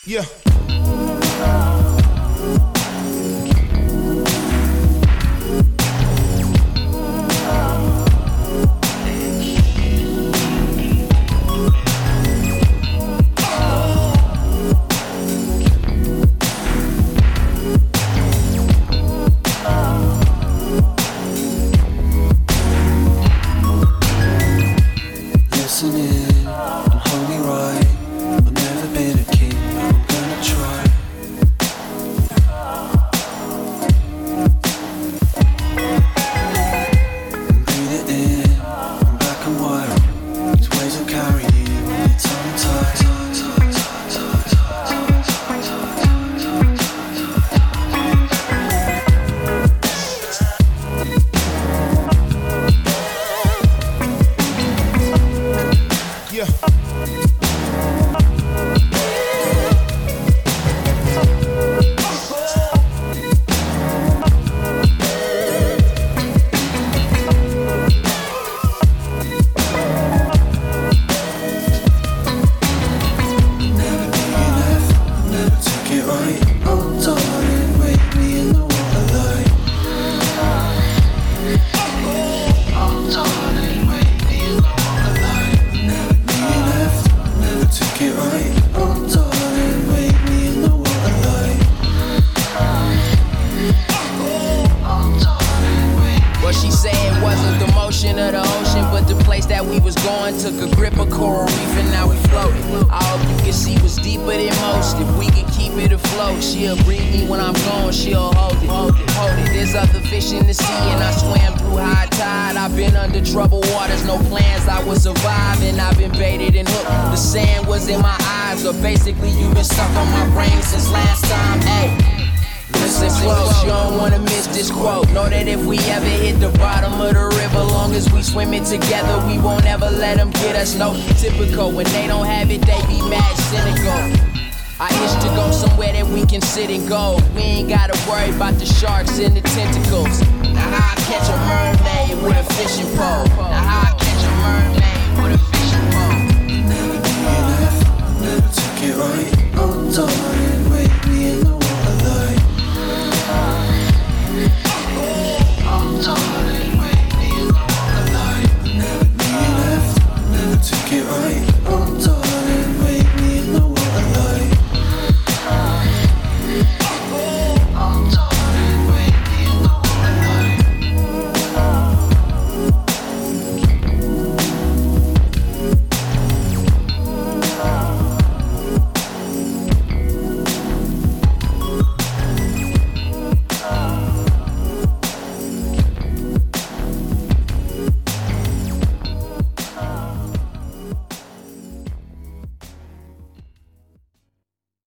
Yeah. Listening, I'm holding right. I've never been a king, but I'm gonna try. And breathe it in, I'm black and white. These ways will carry you when you're tongue tied. Yeah. Never be enough, never took it right. Oh darling, wake me in the waterlight. Oh darling, wake me in the waterlight. Never be enough, never took it right. Oh darling, wake me in the waterlight. Oh darling, wake me. Well, she said it wasn't the motion of the ocean, but the place that we was going took a grip of coral reef and now we floated. I hope you can see what's deeper than most. If we can keep it afloat, she'll breathe me when I'm gone, she'll hold it, hold it, hold it. There's other fish in the sea and I swam through high tide. I've been under troubled waters, no plans, I would survive. And I've been baited and hooked, the sand was in my eyes. So basically you've been stuck on my brain since last time, ayy. Listen close, you don't wanna miss this quote. Know that if we ever hit the bottom of the river, long as we swim it together, we won't ever let them get us. No typical, when they don't have it, they be mad cynical. I itch to go somewhere that we can sit and go. We ain't gotta worry about the sharks and the tentacles. Now how I catch a mermaid with a fishing pole. Now how I catch a mermaid with a fishing pole. Never be enough, never took it right.